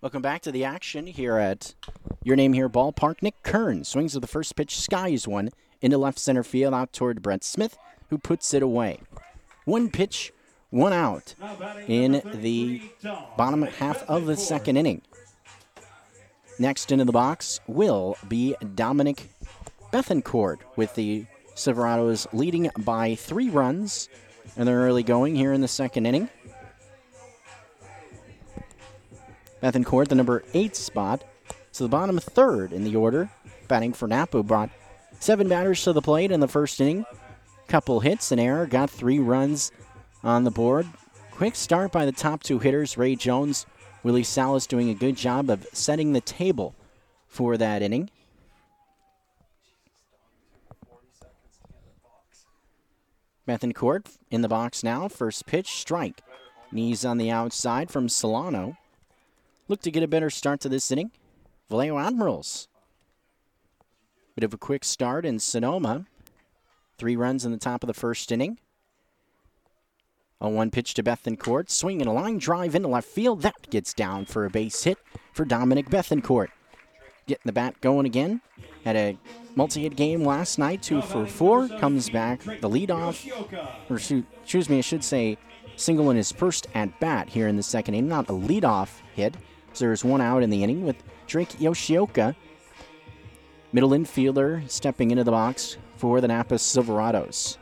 Welcome back to the action here at Your Name Here Ballpark. Nick Kern swings with the first pitch, skies one into left center field out toward Brett Smith, who puts it away. One pitch, one out in the bottom half of the second inning. Next into the box will be Dominic Bethencourt with the Silverados leading by 3 runs in their early going here in the second inning. Bethencourt, the number 8 spot, to the bottom third in the order. Batting for Napa, brought 7 batters to the plate in the first inning. Couple hits, an error, got 3 runs on the board. Quick start by the top 2 hitters, Ray Jones, Willie Salas doing a good job of setting the table for that inning. Bethencourt in the box now, first pitch, strike. Knees on the outside from Solano. Look to get a better start to this inning. Vallejo Admirals. Bit of a quick start in Sonoma. 3 runs in the top of the first inning. A 1 pitch to Bethencourt. Swinging a line drive into left field. That gets down for a base hit for Dominic Bethencourt. Getting the bat going again. Had a multi-hit game last night, 2 for 4. Comes back the leadoff. Or excuse me, I should say single in his first at-bat here in the second inning. Not a leadoff hit. So there's 1 out in the inning with Drake Yoshioka, middle infielder, stepping into the box for the Napa Silverados.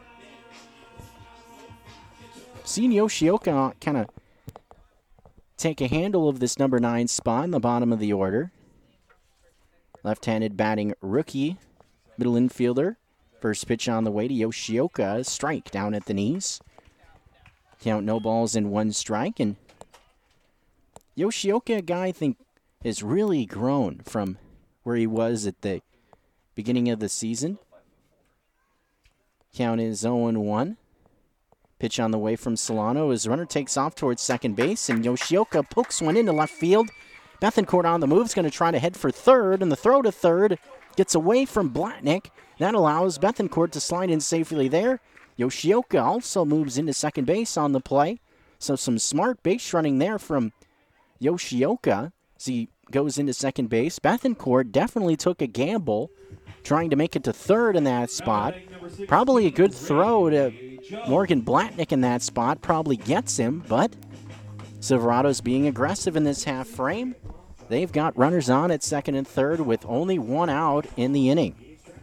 Seeing Yoshioka kind of take a handle of this number 9 spot in the bottom of the order. Left-handed batting rookie, middle infielder. First pitch on the way to Yoshioka, strike down at the knees. Count no balls and 1 strike, and Yoshioka, a guy I think has really grown from where he was at the beginning of the season. Count is 0-1. Pitch on the way from Solano. His runner takes off towards second base, and Yoshioka pokes one into left field. Bethencourt on the move is going to try to head for third, and the throw to third gets away from Blatnick. That allows Bethencourt to slide in safely there. Yoshioka also moves into second base on the play. So some smart base running there from Yoshioka as he goes into second base. Bethencourt definitely took a gamble trying to make it to third in that spot. Probably a good throw to Morgan Blatnick in that spot. Probably gets him, but Silverados being aggressive in this half frame. They've got runners on at second and third with only 1 out in the inning.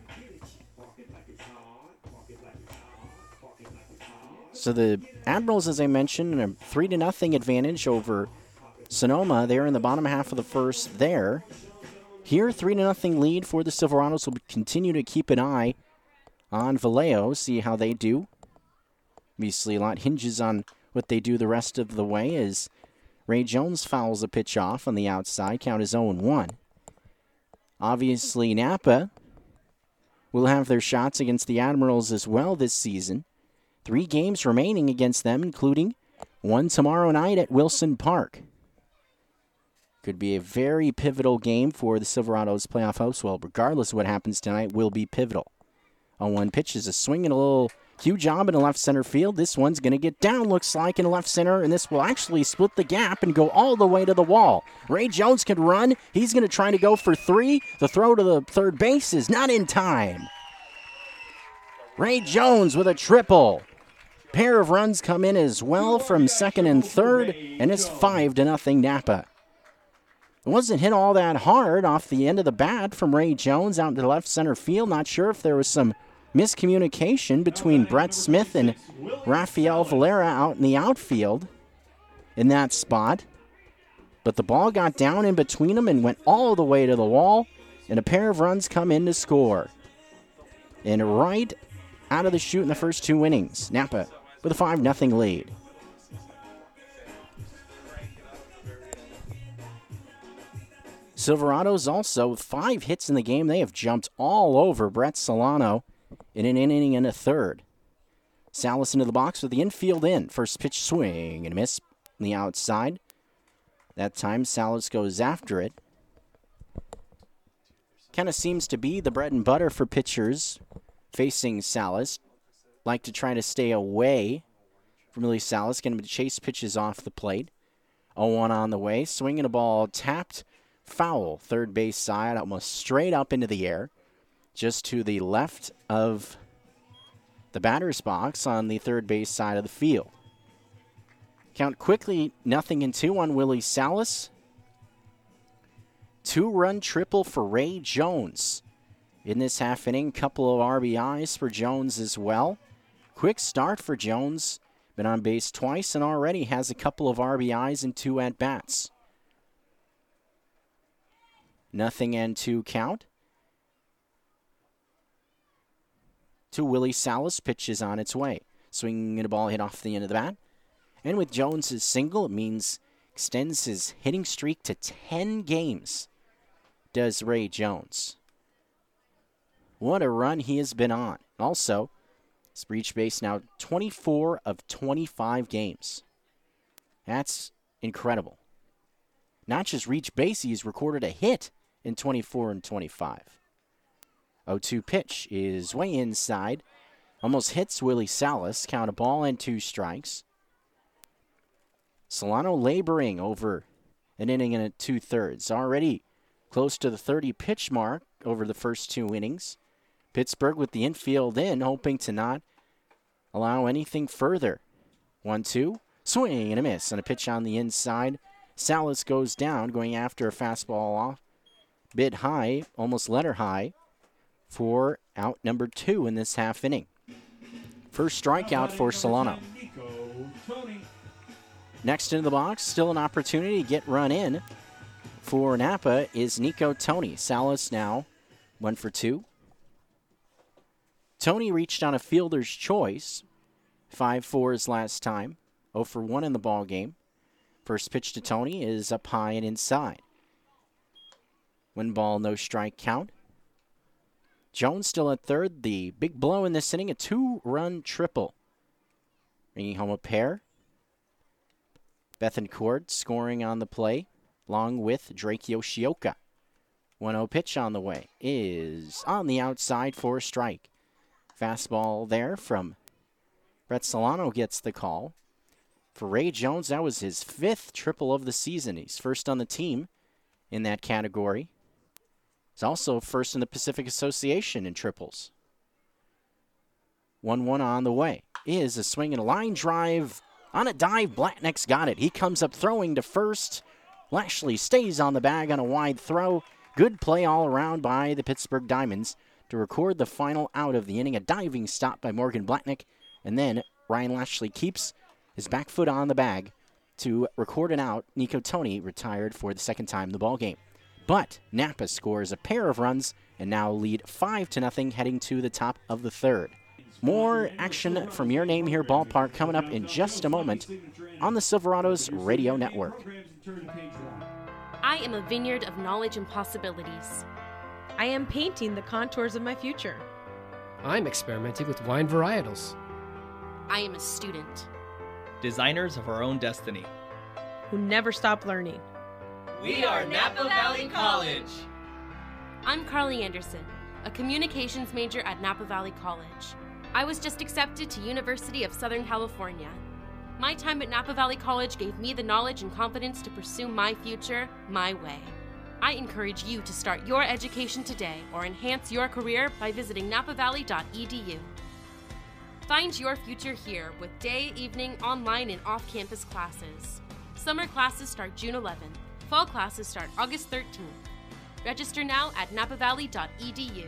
So the Admirals, as I mentioned, a 3-0 advantage over Sonoma. They're in the bottom half of the first there. Here, 3-0 lead for the Silverados. Will continue to keep an eye on Vallejo, see how they do. Obviously, a lot hinges on what they do the rest of the way as Ray Jones fouls a pitch off on the outside. Count is 0-1. Obviously, Napa will have their shots against the Admirals as well this season. 3 games remaining against them, including 1 tomorrow night at Wilson Park. Could be a very pivotal game for the Silverados playoff hopes. Well, regardless of what happens tonight, will be pivotal. 0-1 pitch is a swing and a little cue job in the left center field. This one's going to get down, looks like, in left center, and this will actually split the gap and go all the way to the wall. Ray Jones can run. He's going to try to go for 3. The throw to the third base is not in time. Ray Jones with a triple. Pair of runs come in as well from second and third, and it's 5-0 Napa. It wasn't hit all that hard off the end of the bat from Ray Jones out to the left center field. Not sure if there was some miscommunication between Brett Smith and Rafael Valera out in the outfield in that spot. But the ball got down in between them and went all the way to the wall, and a pair of runs come in to score. And right out of the chute in the first 2 innings, Napa with a 5-0 lead. Silverados also with 5 hits in the game. They have jumped all over Brett Solano in an inning and a third. Salas into the box with the infield in. First pitch swing and a miss on the outside. That time Salas goes after it. Kind of seems to be the bread and butter for pitchers facing Salas. Like to try to stay away from Willie Salas. Going to chase pitches off the plate. 0-1 on the way. Swinging a ball tapped foul, third base side, almost straight up into the air, just to the left of the batter's box on the third base side of the field. Count quickly 0-2 on Willie Salas. 2-run triple for Ray Jones in this half inning. Couple of RBIs for Jones as well. Quick start for Jones. Been on base twice and already has a couple of RBIs and 2 at-bats. 0-2 count. To Willie Salas, pitch is on its way. Swinging a ball hit off the end of the bat. And with Jones' single, it means extends his hitting streak to 10 games, does Ray Jones. What a run he has been on. Also, he's reached base now 24 of 25 games. That's incredible. Not just reached base, he's recorded a hit in 24 and 25. 0-2 pitch is way inside. Almost hits Willie Salas. Count a ball and 2 strikes. Solano laboring over an inning and 2/3. Already close to the 30 pitch mark over the first 2 innings. Pittsburgh with the infield in, hoping to not allow anything further. 1-2. Swing and a miss. And a pitch on the inside. Salas goes down, going after a fastball off. Bit high, almost letter high, for out number 2 in this half inning. First strikeout for Solano. Next into the box, still an opportunity to get run in for Napa is Nico Tony. Salas now 1 for 2. Tony reached on a fielder's choice. 5-4 his last time. 0 for 1 in the ball game. First pitch to Tony is up high and inside. 1 ball, no strike count. Jones still at third. The big blow in this inning, a 2-run triple. Bringing home a pair. Bethancourt scoring on the play, along with Drake Yoshioka. 1-0 pitch on the way is on the outside for a strike. Fastball there from Brett Solano gets the call. For Ray Jones, that was his 5th triple of the season. He's first on the team in that category. He's also first in the Pacific Association in triples. 1-1 on the way is a swing and a line drive. On a dive, Blatnick's got it. He comes up throwing to first. Lashley stays on the bag on a wide throw. Good play all around by the Pittsburgh Diamonds to record the final out of the inning. A diving stop by Morgan Blatnick. And then Ryan Lashley keeps his back foot on the bag to record an out. Nico Tony retired for the 2nd time in the ballgame. But Napa scores a pair of runs and now lead 5-0 heading to the top of the 3rd. More action from Your Name Here Ballpark coming up in just a moment on the Silverados Radio Network. I am a vineyard of knowledge and possibilities. I am painting the contours of my future. I'm experimenting with wine varietals. I am a student. Designers of our own destiny. Who never stop learning. We are Napa Valley College. I'm Carly Anderson, a communications major at Napa Valley College. I was just accepted to University of Southern California. My time at Napa Valley College gave me the knowledge and confidence to pursue my future my way. I encourage you to start your education today or enhance your career by visiting napavalley.edu. Find your future here with day, evening, online, and off-campus classes. Summer classes start June 11th. Fall classes start August 13th. Register now at napavalley.edu.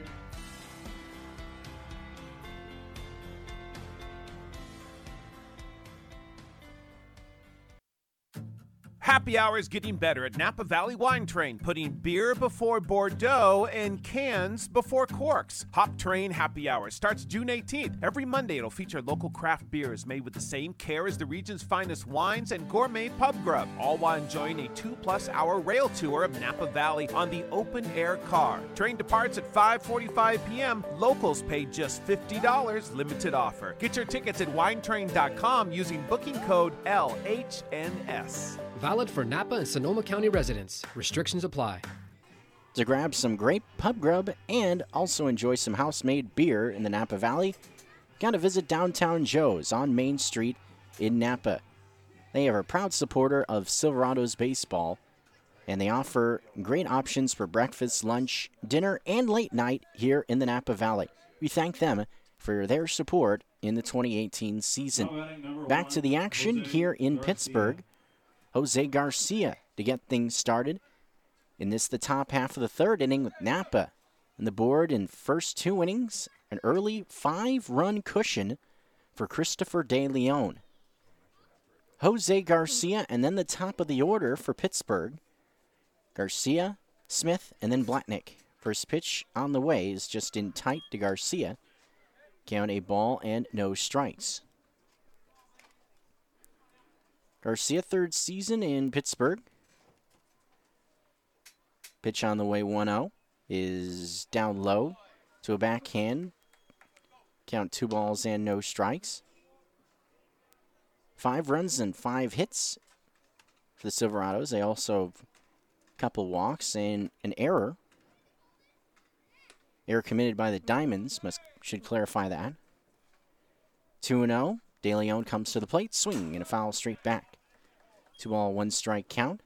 Happy hour is getting better at Napa Valley Wine Train, putting beer before Bordeaux and cans before corks. Hop Train Happy Hour starts June 18th. Every Monday, it'll feature local craft beers made with the same care as the region's finest wines and gourmet pub grub, all while enjoying a 2+ hour rail tour of Napa Valley on the open-air car. Train departs at 5:45 p.m. Locals pay just $50. Limited offer. Get your tickets at winetrain.com using booking code LHNS. Valid for Napa and Sonoma County residents. Restrictions apply. To grab some great pub grub and also enjoy some house-made beer in the Napa Valley, gotta visit Downtown Joe's on Main Street in Napa. They are a proud supporter of Silverados baseball, and they offer great options for breakfast, lunch, dinner, and late night here in the Napa Valley. We thank them for their support in the 2018 season. Back to the action here in Pittsburgh. Jose Garcia to get things started. In this, the top half of the third inning with Napa on the board in first 2 innings. An early 5-run cushion for Christopher De Leon. Jose Garcia, and then the top of the order for Pittsburgh. Garcia, Smith, and then Blatnick. First pitch on the way is just in tight to Garcia. Count a ball and no strikes. Garcia, third season in Pittsburgh. Pitch on the way, 1-0, is down low to a backhand. Count 2 balls and no strikes. 5 runs and 5 hits for the Silverados. They also have a couple walks and an error. Error committed by the Diamonds. Should clarify that. 2-0. De Leon comes to the plate. Swing and a foul straight back. 2-1 1-strike count.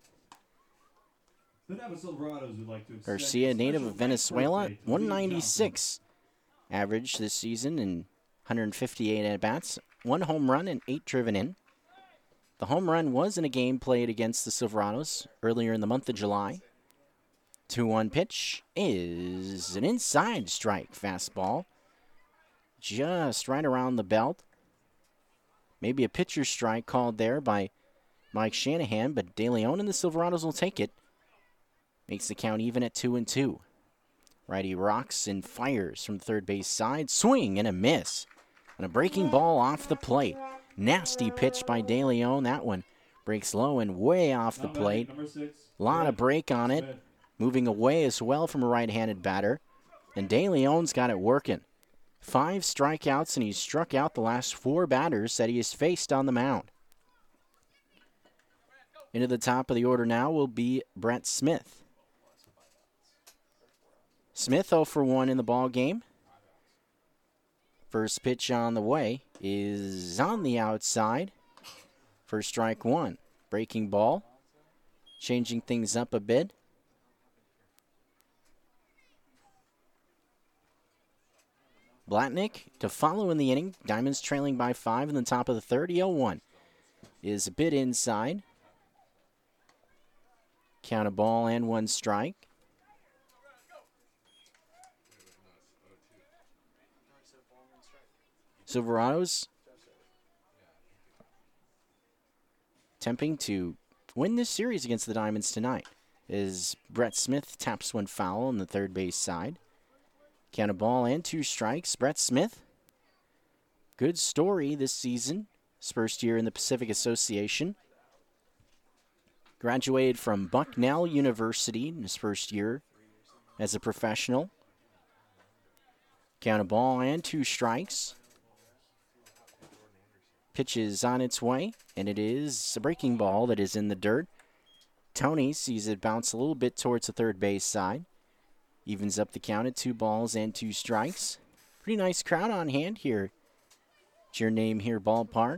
Garcia, native of Venezuela, 196 average this season in 158 at-bats. 1 home run and 8 driven in. The home run was in a game played against the Silverados earlier in the month of July. 2-1 pitch is an inside strike fastball. Just right around the belt. Maybe a pitcher's strike called there by Mike Shanahan, but De Leon and the Silverados will take it. Makes the count even at 2-2. Righty rocks and fires from third base side. Swing and a miss. And a breaking ball off the plate. Nasty pitch by De Leon. That one breaks low and way off the plate. A lot of break on it. Moving away as well from a right-handed batter. And De Leon's got it working. 5 strikeouts, and he's struck out the last 4 batters that he has faced on the mound. Into the top of the order now will be Brett Smith. Smith 0 for 1 in the ball game. First pitch on the way is on the outside. First strike 1. Breaking ball. Changing things up a bit. Blatnick to follow in the inning. Diamonds trailing by 5 in the top of the third. 0-1 is a bit inside. Count a ball and 1 strike. Silverados attempting to win this series against the Diamonds tonight as Brett Smith taps one foul on the third base side. Count a ball and 2 strikes. Brett Smith, good story this season. His first year in the Pacific Association. Graduated from Bucknell University in his first year as a professional. Count a ball and 2 strikes. Pitch is on its way, and it is a breaking ball that is in the dirt. Tony sees it bounce a little bit towards the third base side. Evens up the count at 2 balls and 2 strikes. Pretty nice crowd on hand here at Your Name Here ballpark.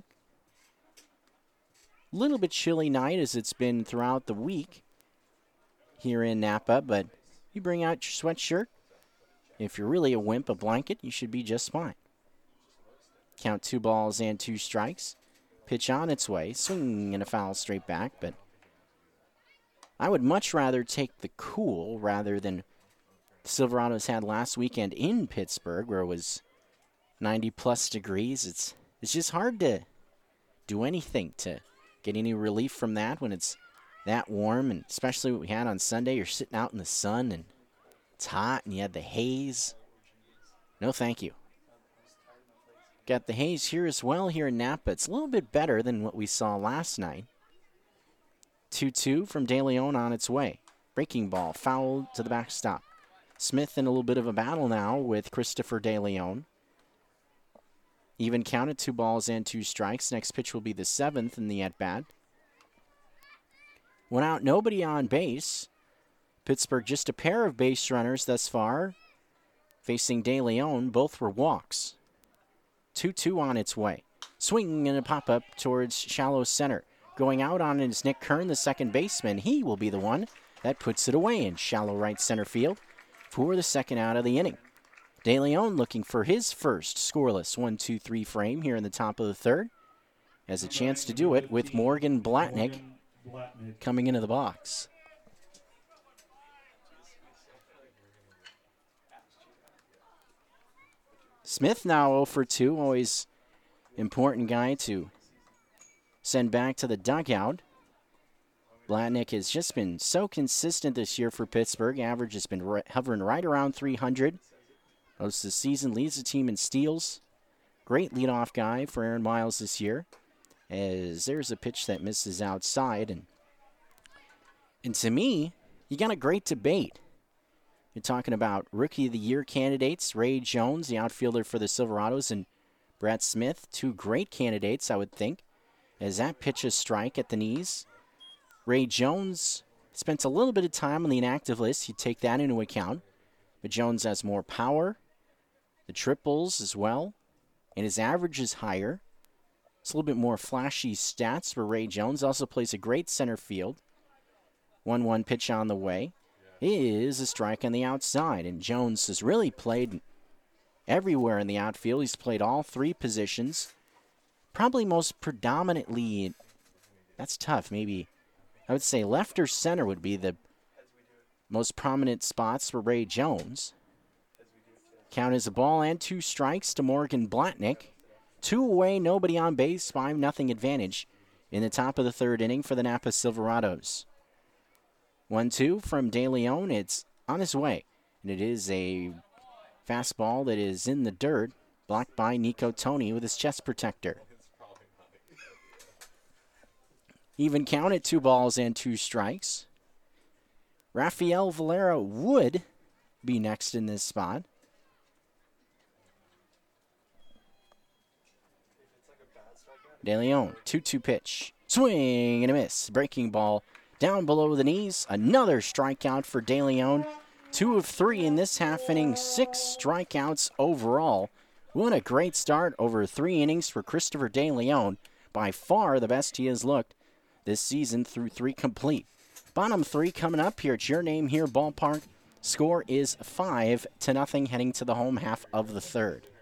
A little bit chilly night as it's been throughout the week here in Napa, but you bring out your sweatshirt. If you're really a wimp, a blanket, you should be just fine. Count 2 balls and 2 strikes. Pitch on its way. Swing and a foul straight back, but I would much rather take the cool rather than the Silverados had last weekend in Pittsburgh where it was 90-plus degrees. It's just hard to do anything to get any relief from that when it's that warm, and especially what we had on Sunday. You're sitting out in the sun, and it's hot, and you had the haze. No, thank you. Got the haze here as well here in Napa. It's a little bit better than what we saw last night. 2-2 from De Leon on its way. Breaking ball, foul to the backstop. Smith in a little bit of a battle now with Christopher De Leon. Even counted 2 balls and 2 strikes. Next pitch will be the 7th in the at-bat. 1 out, nobody on base. Pittsburgh just a pair of base runners thus far. Facing De Leon, both were walks. 2-2 on its way. Swing and a pop-up towards shallow center. going out on is Nick Kern, the second baseman. He will be the one that puts it away in shallow right center field for the second out of the inning. De Leon looking for his first scoreless 1-2-3 frame here in the top of the third. Has a chance to do it with Morgan Blatnick coming into the box. Smith now 0 for 2, always important guy to send back to the dugout. Blatnick has just been so consistent this year for Pittsburgh. Average has been hovering right around 300. Most of the season, leads the team in steals. Great leadoff guy for Aaron Miles this year. As there's a pitch that misses outside. And to me, you got a great debate. You're talking about Rookie of the Year candidates, Ray Jones, the outfielder for the Silverados, and Brett Smith, two great candidates, I would think, as that pitch a strike at the knees. Ray Jones spent a little bit of time on the inactive list. You take that into account. But Jones has more power, the triples as well, and his average is higher. It's a little bit more flashy stats for Ray Jones. Also plays a great center field. 1-1 pitch on the way. Is a strike on the outside, and Jones has really played everywhere in the outfield. He's played all three positions. Probably most predominantly, that's tough, maybe. I would say left or center would be the most prominent spots for Ray Jones. Count is a ball and 2 strikes to Morgan Blatnick. 2 away, nobody on base, 5-0 advantage in the top of the third inning for the Napa Silverados. 1-2 from De Leon. It's on his way, and it is a fastball that is in the dirt, blocked by Nico Toni with his chest protector. Even count at 2 balls and 2 strikes. Rafael Valera would be next in this spot. De Leon, 2-2 pitch. Swing and a miss. Breaking ball down below the knees. Another strikeout for De Leon. 2 of 3 in this half inning. 6 strikeouts overall. What a great start over 3 innings for Christopher De Leon. By far the best he has looked this season through 3 complete. Bottom 3 coming up here at Your Name Here Ballpark. Score is 5-0 heading to the home half of the third.